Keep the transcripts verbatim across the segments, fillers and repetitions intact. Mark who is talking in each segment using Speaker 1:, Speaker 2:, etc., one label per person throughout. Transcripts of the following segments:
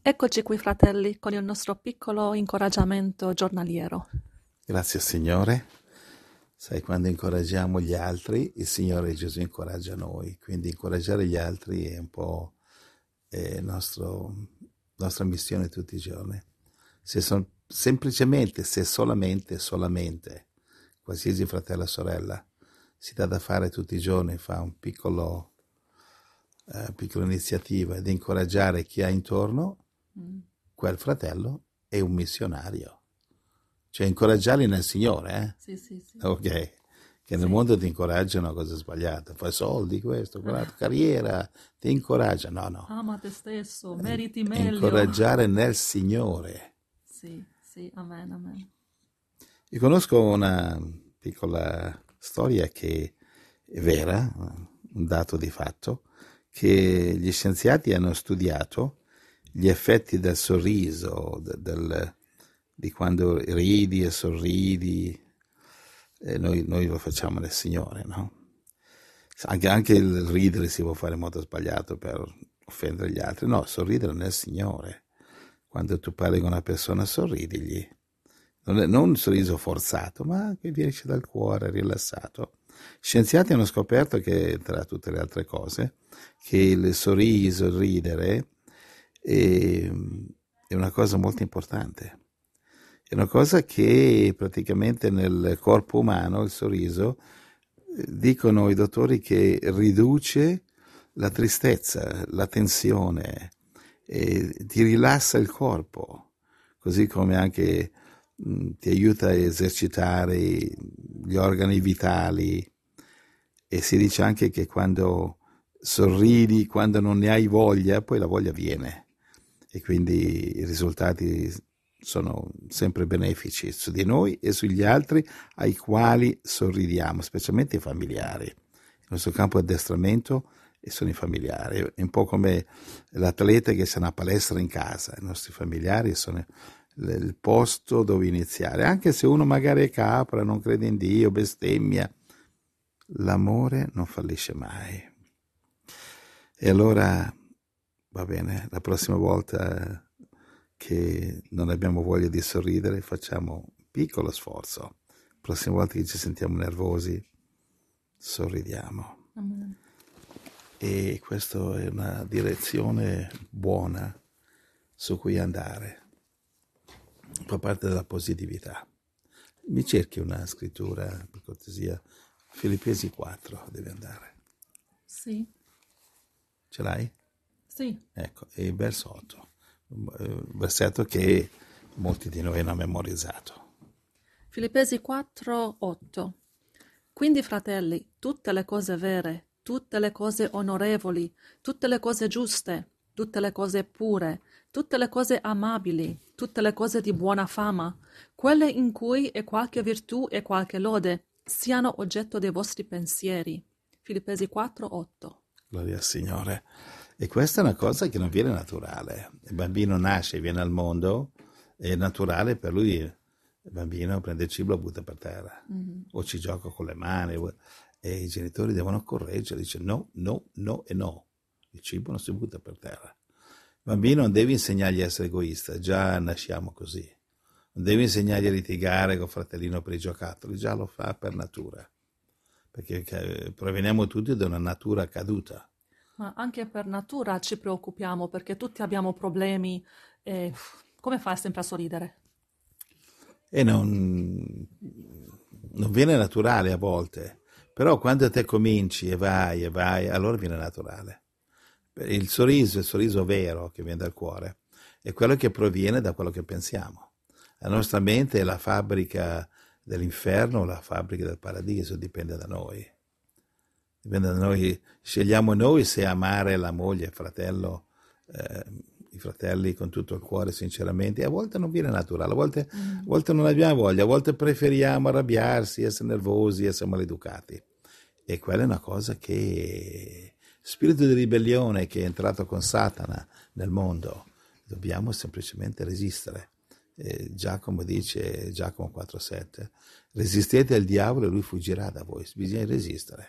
Speaker 1: Eccoci qui, fratelli, con il nostro piccolo incoraggiamento giornaliero.
Speaker 2: Grazie Signore. Sai, quando incoraggiamo gli altri, il Signore Gesù incoraggia noi. Quindi incoraggiare gli altri è un po' la nostra missione tutti i giorni. Se son, semplicemente, se solamente, solamente, qualsiasi fratello o sorella si dà da fare tutti i giorni, fa un piccolo, uh, piccola iniziativa di incoraggiare chi ha intorno, mm. quel fratello è un missionario. Cioè incoraggiarli nel Signore, eh?
Speaker 1: Sì, sì, sì.
Speaker 2: Ok, che nel
Speaker 1: sì.
Speaker 2: mondo ti incoraggia è una cosa sbagliata, fai soldi, questo, quella carriera, ti incoraggia, no, no.
Speaker 1: Ama te stesso, meriti meglio.
Speaker 2: Incoraggiare nel Signore.
Speaker 1: Sì, sì, amen, amen.
Speaker 2: Io conosco una piccola storia che è vera, un dato di fatto, che gli scienziati hanno studiato gli effetti del sorriso, del, del di quando ridi e sorridi, e noi, noi lo facciamo nel Signore, no? Anche, anche il ridere si può fare in modo sbagliato per offendere gli altri, no, sorridere nel Signore. Quando tu parli con una persona sorridigli, non, è, non un sorriso forzato, ma che viene dal cuore, rilassato. Scienziati hanno scoperto che, tra tutte le altre cose, che il sorriso, il ridere è, è una cosa molto importante. È una cosa che praticamente nel corpo umano, il sorriso, dicono i dottori che riduce la tristezza, la tensione, e ti rilassa il corpo, così come anche mh, ti aiuta a esercitare gli organi vitali. E si dice anche che quando sorridi, quando non ne hai voglia, poi la voglia viene. E quindi i risultati sono sempre benefici su di noi e sugli altri ai quali sorridiamo, specialmente i familiari. Il nostro campo di addestramento sono i familiari, è un po' come l'atleta che sa una palestra in casa, i nostri familiari sono il posto dove iniziare, anche se uno magari è capra, non crede in Dio, bestemmia, l'amore non fallisce mai. E allora, va bene, la prossima volta che non abbiamo voglia di sorridere, facciamo un piccolo sforzo. La prossima volta che ci sentiamo nervosi, sorridiamo.
Speaker 1: Amen.
Speaker 2: E questa è una direzione buona su cui andare. Fa parte della positività. Mi cerchi una scrittura, per cortesia? Filippesi quattro deve andare.
Speaker 1: Sì.
Speaker 2: Ce l'hai?
Speaker 1: Sì.
Speaker 2: Ecco, e il verso otto. Versetto che molti di noi hanno memorizzato.
Speaker 1: Filippesi quattro otto. Quindi, fratelli, tutte le cose vere, tutte le cose onorevoli, tutte le cose giuste, tutte le cose pure, tutte le cose amabili, tutte le cose di buona fama, quelle in cui è qualche virtù e qualche lode, siano oggetto dei vostri pensieri. Filippesi quattro otto.
Speaker 2: Gloria al Signore. E questa è una cosa che non viene naturale. Il bambino nasce, viene al mondo, è naturale per lui, il bambino prende il cibo e lo butta per terra, mm-hmm. o ci gioca con le mani, e i genitori devono correggere, dice no, no, no e no. Il cibo non si butta per terra. Il bambino non devi insegnargli a essere egoista, già nasciamo così. Non devi insegnargli a litigare con fratellino per i giocattoli, già lo fa per natura. Perché proveniamo tutti da una natura caduta.
Speaker 1: Ma anche per natura ci preoccupiamo, perché tutti abbiamo problemi. E come fai sempre a sorridere?
Speaker 2: E non, non viene naturale a volte, però quando te cominci e vai e vai, allora viene naturale. Il sorriso, il sorriso vero che viene dal cuore, è quello che proviene da quello che pensiamo. La nostra mente è la fabbrica dell'inferno o la fabbrica del paradiso, dipende da noi. Dipende da noi, scegliamo noi se amare la moglie, il fratello, eh, i fratelli con tutto il cuore, sinceramente. E a volte non viene naturale, a volte, mm. a volte non abbiamo voglia, a volte preferiamo arrabbiarsi, essere nervosi, essere maleducati. E quella è una cosa che, spirito di ribellione che è entrato con Satana nel mondo, dobbiamo semplicemente resistere. Eh, Giacomo dice, Giacomo quattro sette, resistete al diavolo e lui fuggirà da voi, bisogna resistere.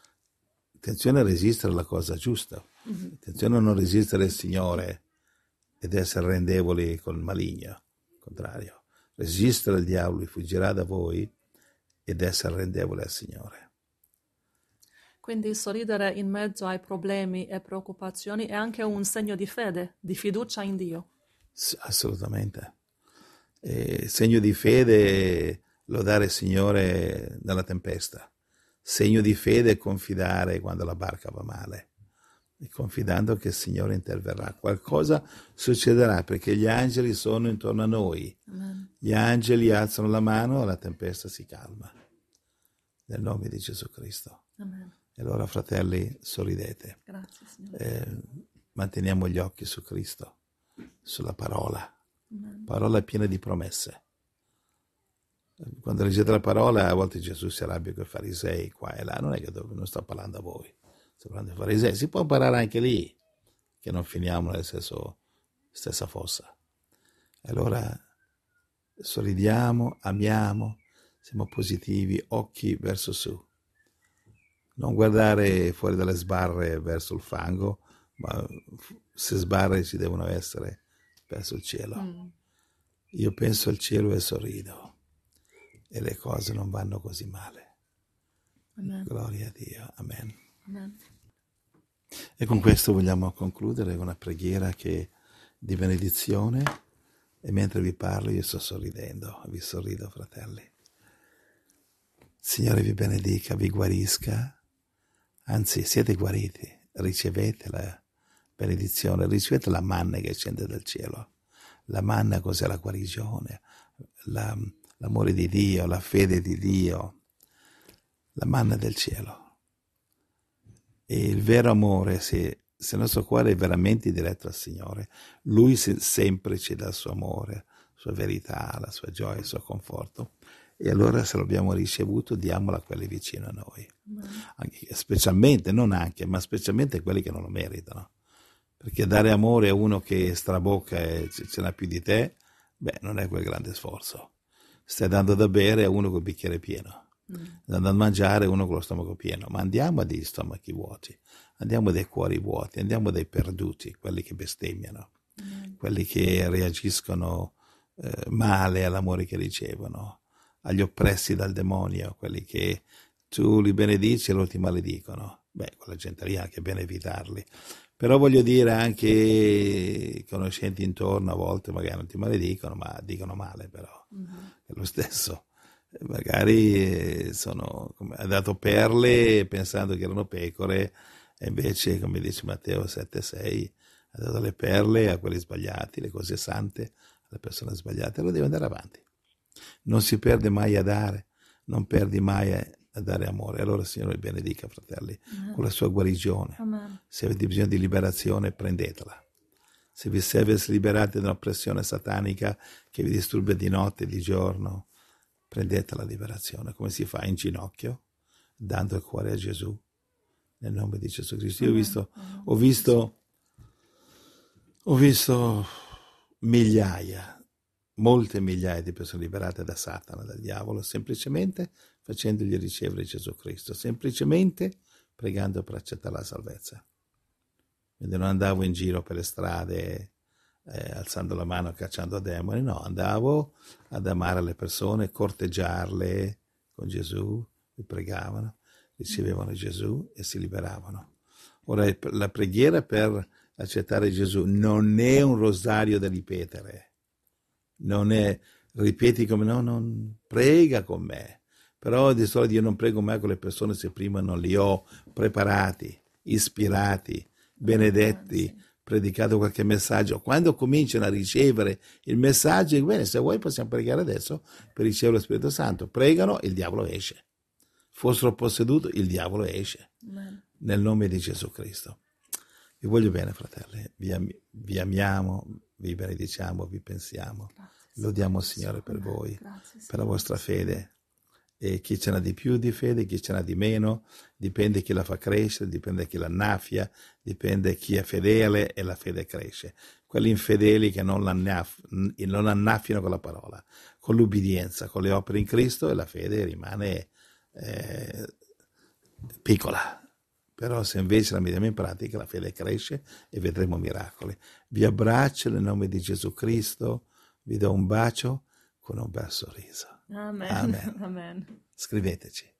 Speaker 2: Attenzione a resistere alla cosa giusta, attenzione a non resistere al Signore, ed essere arrendevoli col maligno. Al contrario, resistere al diavolo, fuggirà da voi, ed essere arrendevoli al Signore.
Speaker 1: Quindi sorridere in mezzo ai problemi e preoccupazioni è anche un segno di fede, di fiducia in Dio.
Speaker 2: Assolutamente. E segno di fede lodare il Signore nella tempesta. Segno di fede confidare quando la barca va male. E confidando che il Signore interverrà. Qualcosa succederà perché gli angeli sono intorno a noi.
Speaker 1: Amen.
Speaker 2: Gli angeli alzano la mano e la tempesta si calma. Nel nome di Gesù Cristo.
Speaker 1: Amen.
Speaker 2: E allora, fratelli, sorridete.
Speaker 1: Grazie, Signore.
Speaker 2: Eh, manteniamo gli occhi su Cristo, sulla parola.
Speaker 1: Amen.
Speaker 2: Parola piena di promesse. Quando leggete la parola, a volte Gesù si arrabbia con i farisei qua e là. Non è che non sto parlando a voi, sto parlando ai farisei. Si può imparare anche lì, che non finiamo nella stessa fossa. E allora sorridiamo, amiamo, siamo positivi, occhi verso su. Non guardare fuori dalle sbarre verso il fango, ma se sbarre ci devono essere verso il cielo. Mm. Io penso al cielo e sorrido e le cose non vanno così male. Amen. Gloria a Dio. Amen.
Speaker 1: Amen.
Speaker 2: E con questo vogliamo concludere con una preghiera che di benedizione, e mentre vi parlo io sto sorridendo, vi sorrido, fratelli. Signore vi benedica, vi guarisca. Anzi, siete guariti, ricevete la benedizione, ricevete la manna che scende dal cielo. La manna cos'è? La guarigione, la, l'amore di Dio, la fede di Dio, la manna del cielo. E il vero amore, se, se il nostro cuore è veramente diretto al Signore, Lui sempre ci dà il suo amore, la sua verità, la sua gioia, il suo conforto. E allora se l'abbiamo ricevuto, diamolo a quelli vicino a noi. Anche, specialmente, non anche, ma specialmente a quelli che non lo meritano. Perché dare amore a uno che strabocca e ce n'ha più di te, beh, non è quel grande sforzo. Stai dando da bere a uno col bicchiere pieno. Mm. Dando a mangiare a uno con lo stomaco pieno. Ma andiamo a degli stomachi vuoti, andiamo dai cuori vuoti, andiamo dai perduti, quelli che bestemmiano, mm. quelli che reagiscono eh, male all'amore che ricevono, agli oppressi dal demonio, quelli che tu li benedici e loro ti maledicono. Beh, quella gente lì è anche bene evitarli. Però voglio dire, anche conoscenti intorno a volte magari non ti maledicono, ma dicono male però. Mm-hmm. È lo stesso. Magari sono, come, ha dato perle pensando che erano pecore, e invece, come dice Matteo sette sei, ha dato le perle a quelli sbagliati, le cose sante alle persone sbagliate. Allora devi andare avanti. Non si perde mai a dare, non perdi mai a, a dare amore. Allora il Signore vi benedica, fratelli, Amen. Con la sua guarigione. Amen. Se avete bisogno di liberazione, prendetela. Se vi serve essere liberati da un'oppressione satanica che vi disturba di notte e di giorno, prendete la liberazione. Come si fa? In ginocchio, dando il cuore a Gesù, nel nome di Gesù Cristo. Io ho visto, ho visto, ho visto migliaia, molte migliaia di persone liberate da Satana, dal diavolo, semplicemente facendogli ricevere Gesù Cristo, semplicemente pregando per accettare la salvezza. Quindi non andavo in giro per le strade eh, alzando la mano, cacciando demoni, no, andavo ad amare le persone, corteggiarle con Gesù, li pregavano, ricevevano Gesù e si liberavano. Ora, la preghiera per accettare Gesù non è un rosario da ripetere. Non è, ripeti come no, non prega con me, però di solito io non prego mai con le persone se prima non li ho preparati, ispirati, benedetti, predicato qualche messaggio. Quando cominciano a ricevere il messaggio, bene, se vuoi possiamo pregare adesso per ricevere lo Spirito Santo. Pregano, il diavolo esce. Fossero posseduti, il diavolo esce. Amen. Nel nome di Gesù Cristo. Vi voglio bene, fratelli, vi, am- vi amiamo, vi benediciamo, vi pensiamo. Grazie, lodiamo il Signore per voi, grazie, per la vostra fede. E chi ce n'ha di più di fede, chi ce n'ha di meno, dipende chi la fa crescere, dipende chi la annaffia, dipende chi è fedele e la fede cresce. Quelli infedeli che non, l'annaff- non annaffiano con la parola, con l'ubbidienza, con le opere in Cristo, e la fede rimane eh, piccola, Però se invece la mettiamo in pratica, la fede cresce e vedremo miracoli. Vi abbraccio nel nome di Gesù Cristo, vi do un bacio con un bel sorriso.
Speaker 1: Amen.
Speaker 2: Amen.
Speaker 1: Amen.
Speaker 2: Scriveteci.